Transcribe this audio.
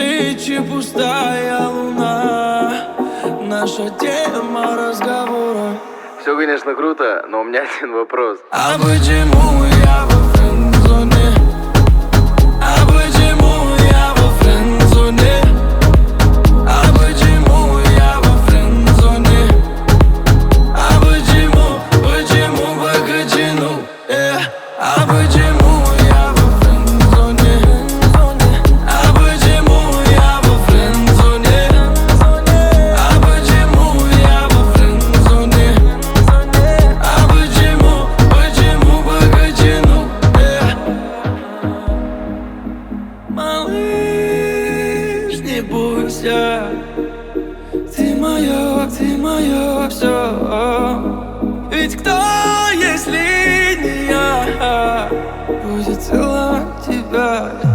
свечи, пустая луна. Наша тема разговора. Все, конечно, круто, но у меня один вопрос. А почему я во френд-зоне? А почему я во френд-зоне? А почему я во френд-зоне? А почему погоди, ну, а почему я во френд-зоне? А почему я во френд-зоне? А почему я во френд-зоне? А почему погоди, ну, малыш, не бойся. Ты мое все. Ведь кто, если не я, будет целовать тебя?